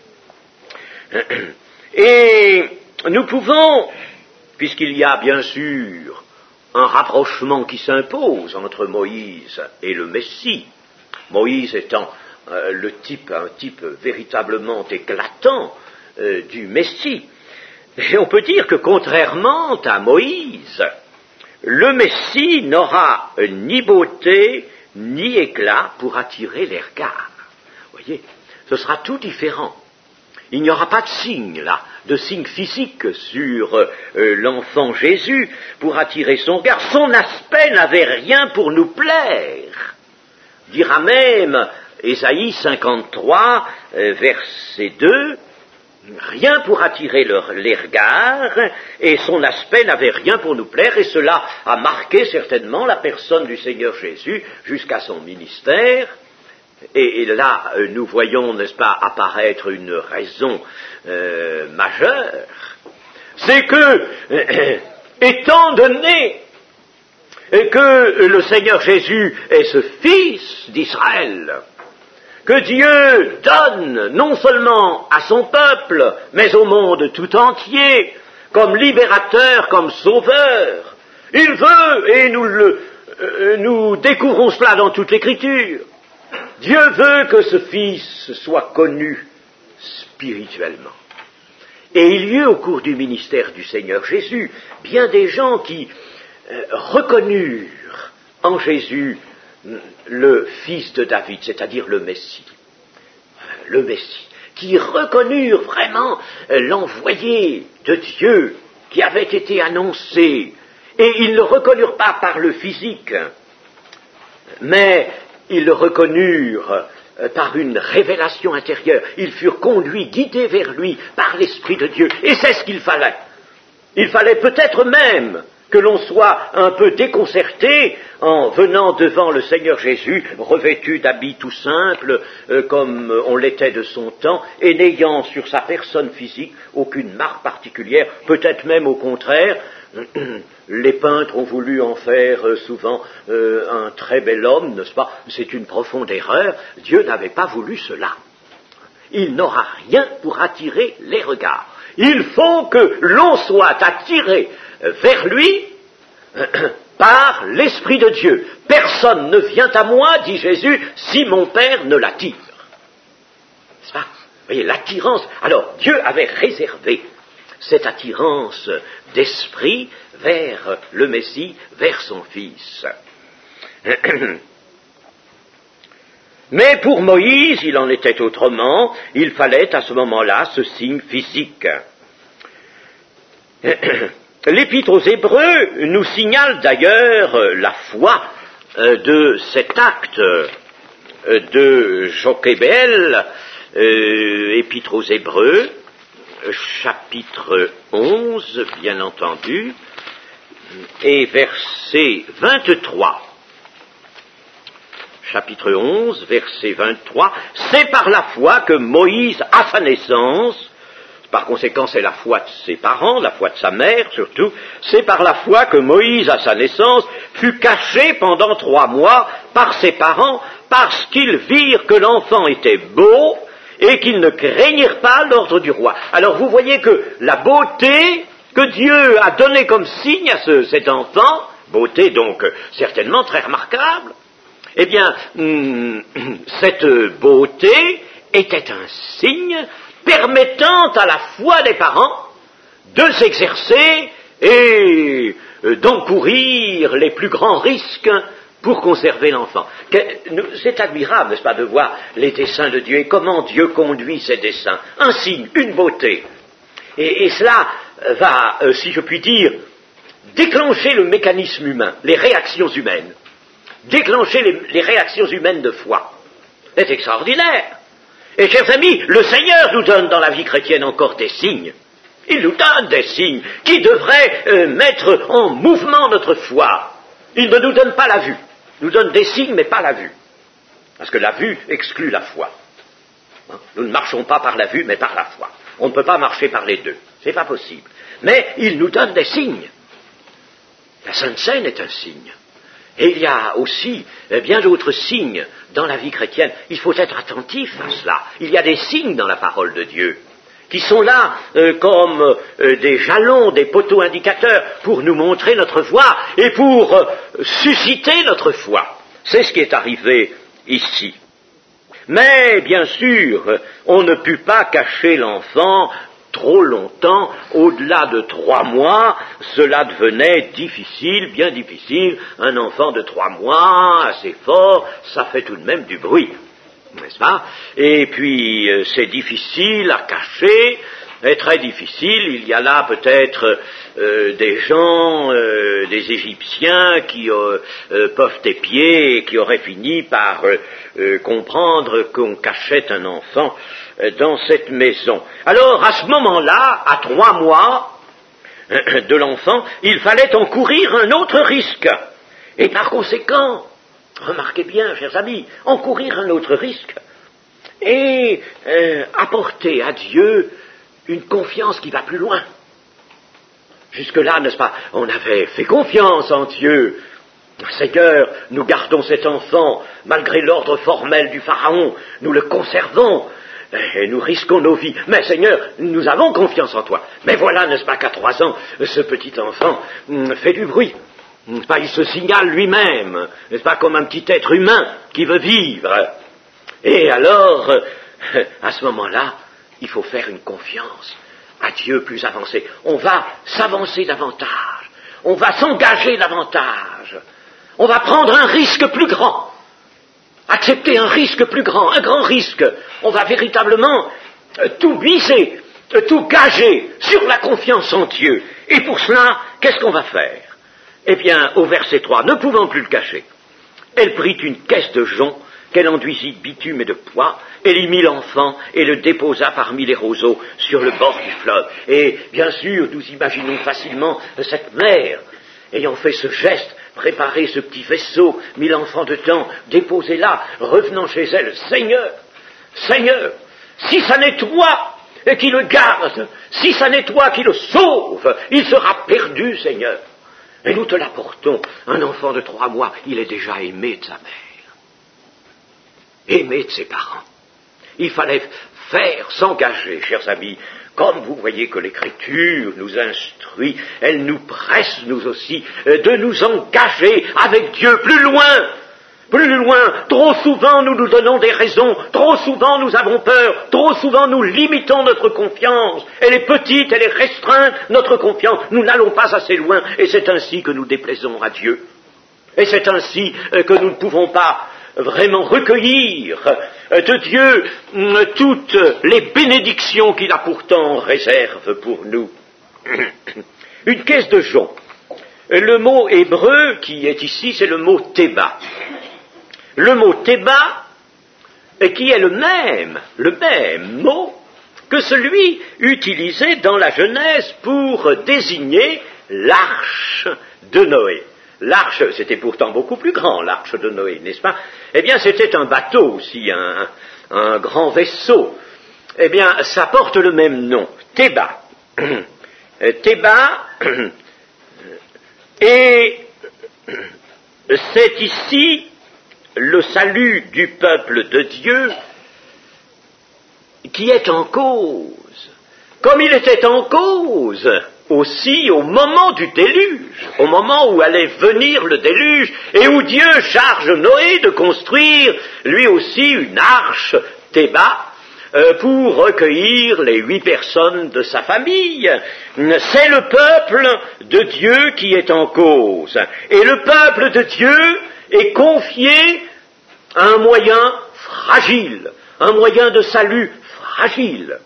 Et nous pouvons, puisqu'il y a bien sûr un rapprochement qui s'impose entre Moïse et le Messie, Moïse étant un type véritablement éclatant du Messie, et on peut dire que contrairement à Moïse, le Messie n'aura ni beauté ni éclat pour attirer les regards. Vous voyez, ce sera tout différent. Il n'y aura pas de signe, là, de signe physique sur l'enfant Jésus pour attirer son regard. Son aspect n'avait rien pour nous plaire. Dira même Ésaïe 53, verset 2, rien pour attirer les regards, et son aspect n'avait rien pour nous plaire, et cela a marqué certainement la personne du Seigneur Jésus jusqu'à son ministère. Et là, nous voyons, n'est-ce pas, apparaître une raison majeure, c'est que, étant donné que le Seigneur Jésus est ce Fils d'Israël, que Dieu donne non seulement à son peuple, mais au monde tout entier, comme libérateur, comme sauveur, il veut, et nous découvrons cela dans toute l'Écriture, Dieu veut que ce Fils soit connu spirituellement. Et il y eut au cours du ministère du Seigneur Jésus bien des gens qui reconnurent en Jésus le Fils de David, c'est-à-dire le Messie, qui reconnurent vraiment l'envoyé de Dieu qui avait été annoncé. Et ils ne le reconnurent pas par le physique, mais ils le reconnurent par une révélation intérieure. Ils furent conduits, guidés vers lui par l'Esprit de Dieu. Et c'est ce qu'il fallait. Il fallait peut-être même que l'on soit un peu déconcerté en venant devant le Seigneur Jésus, revêtu d'habits tout simples, comme on l'était de son temps, et n'ayant sur sa personne physique aucune marque particulière, peut-être même au contraire. Les peintres ont voulu en faire souvent un très bel homme, n'est-ce pas? C'est une profonde erreur. Dieu n'avait pas voulu cela. Il n'aura rien pour attirer les regards. Il faut que l'on soit attiré vers lui par l'Esprit de Dieu. Personne ne vient à moi, dit Jésus, si mon Père ne l'attire. N'est-ce pas? Vous voyez, l'attirance. Alors, Dieu avait réservé cette attirance d'esprit vers le Messie, vers son Fils. Mais pour Moïse, il en était autrement, il fallait à ce moment-là ce signe physique. L'Épître aux Hébreux nous signale d'ailleurs la foi de cet acte de Jochébed, Épître aux Hébreux, chapitre 11, bien entendu, et verset 23. Chapitre 11, verset 23. C'est par la foi que Moïse, à sa naissance, par conséquent c'est la foi de ses parents, la foi de sa mère surtout, c'est par la foi que Moïse, à sa naissance, fut caché pendant 3 mois par ses parents, parce qu'ils virent que l'enfant était beau, et qu'ils ne craignirent pas l'ordre du roi. Alors vous voyez que la beauté que Dieu a donnée comme signe à cet enfant, beauté donc certainement très remarquable, eh bien, cette beauté était un signe permettant à la foi des parents de s'exercer et d'encourir les plus grands risques pour conserver l'enfant. C'est admirable, n'est-ce pas, de voir les desseins de Dieu et comment Dieu conduit ces desseins. Un signe, une beauté. Et cela va, si je puis dire, déclencher le mécanisme humain, les réactions humaines. Déclencher les réactions humaines de foi. C'est extraordinaire. Et chers amis, le Seigneur nous donne dans la vie chrétienne encore des signes. Il nous donne des signes qui devraient mettre en mouvement notre foi. Il ne nous donne pas la vue. Il nous donne des signes, mais pas la vue. Parce que la vue exclut la foi. Nous ne marchons pas par la vue, mais par la foi. On ne peut pas marcher par les deux. C'est pas possible. Mais il nous donne des signes. La Sainte Seine est un signe. Et il y a aussi bien d'autres signes dans la vie chrétienne. Il faut être attentif à cela. Il y a des signes dans la parole de Dieu qui sont là comme des jalons, des poteaux indicateurs pour nous montrer notre voie et pour susciter notre foi. C'est ce qui est arrivé ici. Mais, bien sûr, on ne put pas cacher l'enfant trop longtemps, au-delà de 3 mois, cela devenait difficile, bien difficile. Un enfant de 3 mois, assez fort, ça fait tout de même du bruit. N'est-ce pas? Et puis, c'est difficile à cacher, et très difficile. Il y a là peut-être des gens, des Égyptiens qui peuvent épier et qui auraient fini par comprendre qu'on cachait un enfant dans cette maison. Alors, à ce moment-là, à 3 mois de l'enfant, il fallait encourir un autre risque. Et par conséquent, remarquez bien, chers amis, encourir un autre risque et apporter à Dieu une confiance qui va plus loin. Jusque-là, n'est-ce pas, on avait fait confiance en Dieu. Seigneur, nous gardons cet enfant, malgré l'ordre formel du Pharaon, nous le conservons, et nous risquons nos vies. Mais Seigneur, nous avons confiance en toi. Mais voilà, n'est-ce pas, qu'à 3 ans, ce petit enfant fait du bruit. N'est-ce pas, il se signale lui-même, n'est-ce pas, comme un petit être humain qui veut vivre. Et alors, à ce moment-là, il faut faire une confiance à Dieu plus avancée. On va s'avancer davantage. On va s'engager davantage. On va prendre un risque plus grand. Accepter un risque plus grand, un grand risque. On va véritablement tout miser, tout gager sur la confiance en Dieu. Et pour cela, qu'est-ce qu'on va faire? Eh bien, au verset 3, ne pouvant plus le cacher, elle prit une caisse de jonc qu'elle enduisit de bitume et de pois, elle y mit l'enfant et le déposa parmi les roseaux sur le bord du fleuve. Et bien sûr, nous imaginons facilement cette mère ayant fait ce geste, préparé ce petit vaisseau, mis l'enfant dedans, déposé là, revenant chez elle. Seigneur, Seigneur, si ça n'est toi qui le garde, si ça n'est toi qui le sauve, il sera perdu, Seigneur. Et nous te l'apportons. Un enfant de 3 mois, il est déjà aimé de sa mère, aimé de ses parents. Il fallait faire, s'engager, chers amis, comme vous voyez que l'Écriture nous instruit, elle nous presse, nous aussi, de nous engager avec Dieu plus loin. Plus loin, trop souvent nous nous donnons des raisons, trop souvent nous avons peur, trop souvent nous limitons notre confiance. Elle est petite, elle est restreinte, notre confiance, nous n'allons pas assez loin, et c'est ainsi que nous déplaisons à Dieu. Et c'est ainsi que nous ne pouvons pas vraiment recueillir de Dieu toutes les bénédictions qu'il a pourtant en réserve pour nous. Une caisse de jonc. Le mot hébreu qui est ici, c'est le mot théba. Le mot théba, qui est le même mot que celui utilisé dans la Genèse pour désigner l'arche de Noé. L'arche, c'était pourtant beaucoup plus grand, l'arche de Noé, n'est-ce pas? Eh bien, c'était un bateau aussi, un grand vaisseau. Eh bien, ça porte le même nom, Théba. Théba, et c'est ici le salut du peuple de Dieu qui est en cause, comme il était en cause aussi au moment du déluge, au moment où allait venir le déluge, et où Dieu charge Noé de construire lui aussi une arche, Théba, pour recueillir les 8 personnes de sa famille. C'est le peuple de Dieu qui est en cause, et le peuple de Dieu est confié à un moyen fragile, un moyen de salut fragile.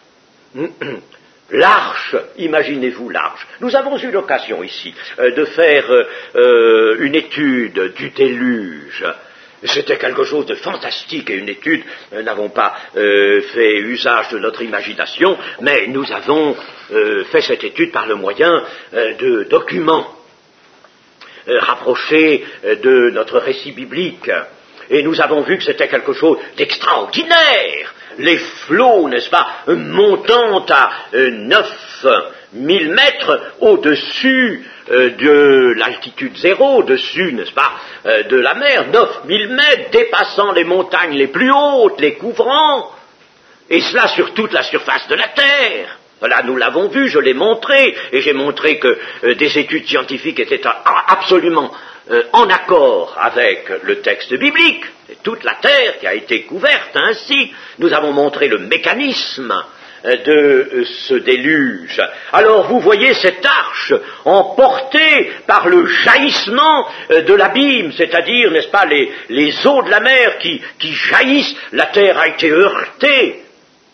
L'arche, imaginez-vous l'arche. Nous avons eu l'occasion ici de faire une étude du déluge. C'était quelque chose de fantastique et une étude, nous n'avons pas fait usage de notre imagination, mais nous avons fait cette étude par le moyen de documents rapprochés de notre récit biblique. Et nous avons vu que c'était quelque chose d'extraordinaire. Les flots, n'est-ce pas, montant à 9000 mètres au-dessus de l'altitude zéro, au-dessus, n'est-ce pas, de la mer, 9000 mètres, dépassant les montagnes les plus hautes, les couvrant, et cela sur toute la surface de la Terre. Voilà, nous l'avons vu, je l'ai montré, et j'ai montré que des études scientifiques étaient absolument en accord avec le texte biblique. C'est toute la terre qui a été couverte ainsi. Nous avons montré le mécanisme de ce déluge. Alors vous voyez cette arche emportée par le jaillissement de l'abîme, c'est-à-dire, n'est-ce pas, les eaux de la mer qui jaillissent. La terre a été heurtée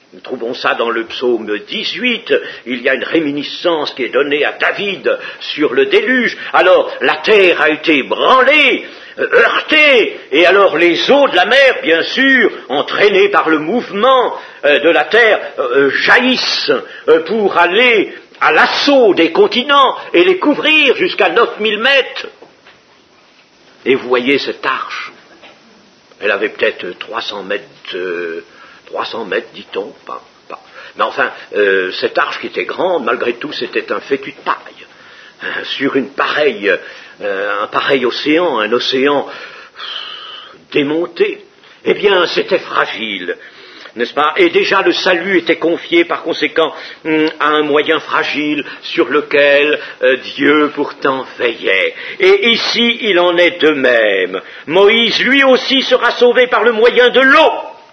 Nous trouvons ça dans le psaume 18, il y a une réminiscence qui est donnée à David sur le déluge. Alors la terre a été branlée, heurtée, et alors les eaux de la mer, bien sûr, entraînées par le mouvement de la terre, jaillissent pour aller à l'assaut des continents et les couvrir jusqu'à 9000 mètres. Et vous voyez cette arche, elle avait peut-être 300 mètres, dit-on, pas. Mais enfin, cette arche qui était grande, malgré tout, c'était un fétu de paille. Sur un pareil océan, un océan démonté, eh bien, c'était fragile, n'est-ce pas? Et déjà, le salut était confié, par conséquent, à un moyen fragile sur lequel Dieu pourtant veillait. Et ici, il en est de même. Moïse, lui aussi, sera sauvé par le moyen de l'eau.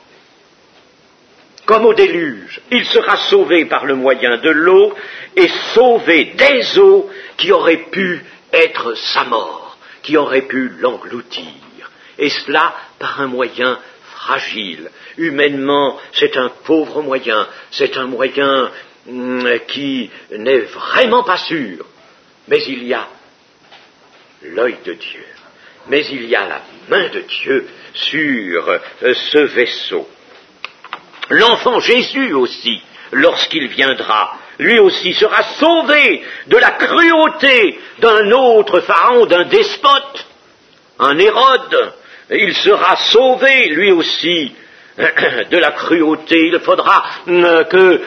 Comme au déluge, il sera sauvé par le moyen de l'eau et sauvé des eaux qui auraient pu être sa mort, qui auraient pu l'engloutir. Et cela par un moyen fragile. Humainement, c'est un pauvre moyen, c'est un moyen qui n'est vraiment pas sûr. Mais il y a l'œil de Dieu, mais il y a la main de Dieu sur ce vaisseau. L'enfant Jésus aussi, lorsqu'il viendra, lui aussi sera sauvé de la cruauté d'un autre pharaon, d'un despote, un Hérode. Il sera sauvé, lui aussi, de la cruauté. Il faudra que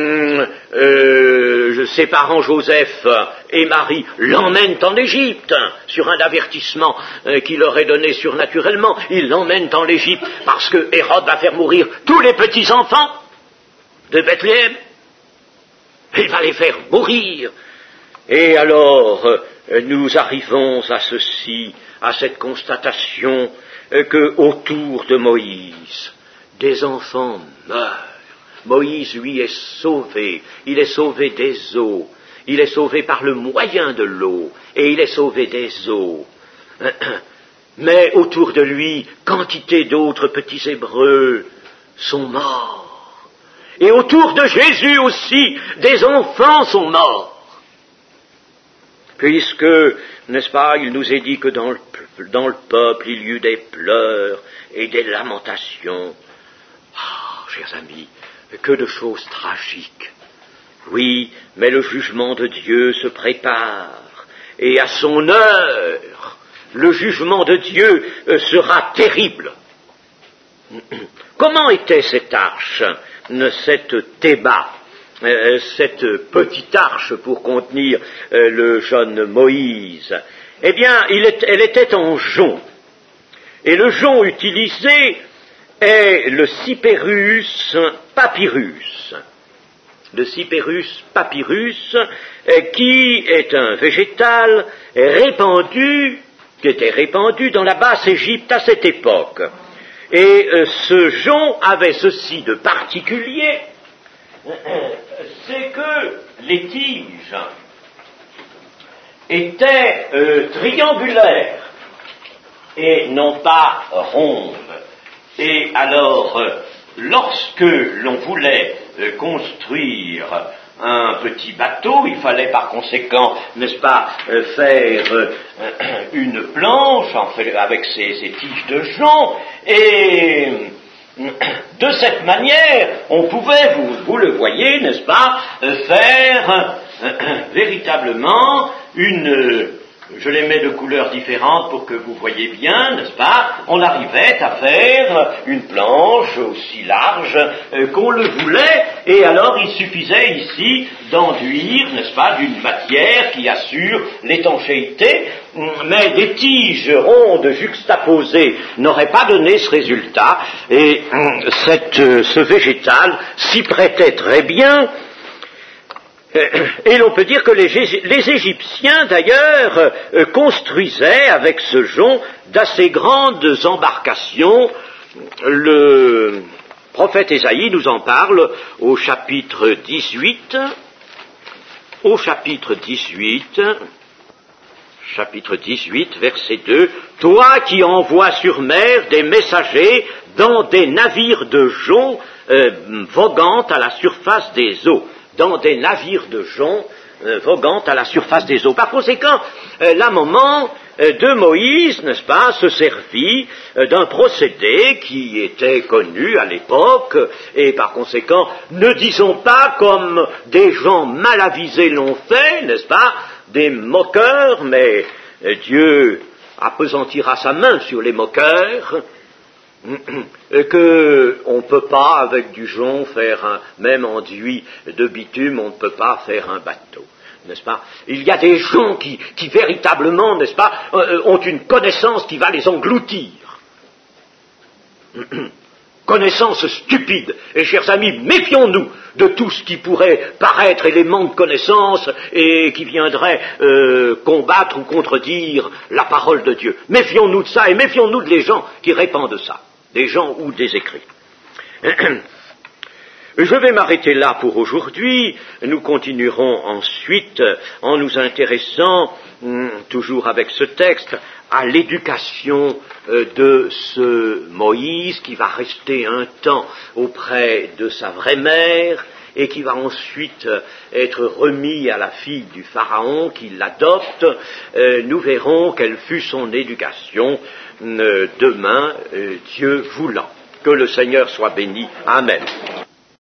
ses parents Joseph et Marie l'emmènent en Égypte, sur un avertissement qu'il leur est donné surnaturellement. Ils l'emmènent en Égypte parce que Hérode va faire mourir tous les petits-enfants de Bethléem. Il va les faire mourir. Et alors, nous arrivons à ceci, à cette constatation que autour de Moïse, des enfants meurent. Moïse, lui, est sauvé. Il est sauvé des eaux. Il est sauvé par le moyen de l'eau. Et il est sauvé des eaux. Mais autour de lui, quantité d'autres petits Hébreux sont morts. Et autour de Jésus aussi, des enfants sont morts. Puisque, n'est-ce pas, il nous est dit que dans le peuple, il y eut des pleurs et des lamentations. Ah, chers amis, que de choses tragiques. Oui, mais le jugement de Dieu se prépare, et à son heure, le jugement de Dieu sera terrible. Comment était cette arche, cette théba, cette petite arche pour contenir le jeune Moïse? Eh bien, elle était en jonc, et le jonc utilisé est le Cyperus papyrus. Le Cyperus papyrus, qui est un végétal qui était répandu dans la basse Égypte à cette époque. Et ce jonc avait ceci de particulier, c'est que les tiges étaient triangulaires et non pas rondes. Et alors, lorsque l'on voulait construire un petit bateau, il fallait par conséquent, n'est-ce pas, faire une planche avec ces tiges de jonc, et de cette manière, on pouvait, vous le voyez, n'est-ce pas, faire véritablement je les mets de couleurs différentes pour que vous voyez bien, n'est-ce pas? On arrivait à faire une planche aussi large qu'on le voulait, et alors il suffisait ici d'enduire, n'est-ce pas, d'une matière qui assure l'étanchéité, mais des tiges rondes juxtaposées n'auraient pas donné ce résultat, et ce végétal s'y prêtait très bien. Et l'on peut dire que les Égyptiens, d'ailleurs, construisaient avec ce jonc d'assez grandes embarcations. Le prophète Ésaïe nous en parle au chapitre 18. Au chapitre 18, verset 2, « Toi qui envoies sur mer des messagers dans des navires de jonc, voguant à la surface des eaux, dans des navires de joncs voguant à la surface des eaux. Par conséquent, la maman de Moïse, n'est-ce pas, se servit d'un procédé qui était connu à l'époque, et par conséquent, ne disons pas comme des gens mal avisés l'ont fait, n'est-ce pas, des moqueurs, mais Dieu appesantira sa main sur les moqueurs, qu'on ne peut pas, avec du jonc, faire même enduit de bitume, on ne peut pas faire un bateau, n'est-ce pas? Il y a des gens qui véritablement, n'est-ce pas, ont une connaissance qui va les engloutir. Connaissance stupide. Et chers amis, méfions-nous de tout ce qui pourrait paraître élément de connaissance et qui viendrait combattre ou contredire la parole de Dieu. Méfions-nous de ça et méfions-nous des gens qui répandent ça, des gens ou des écrits. Je vais m'arrêter là pour aujourd'hui. Nous continuerons ensuite en nous intéressant, toujours avec ce texte, à l'éducation de ce Moïse qui va rester un temps auprès de sa vraie mère et qui va ensuite être remis à la fille du Pharaon qui l'adopte. Nous verrons quelle fut son éducation demain, Dieu voulant. Que le Seigneur soit béni. Amen.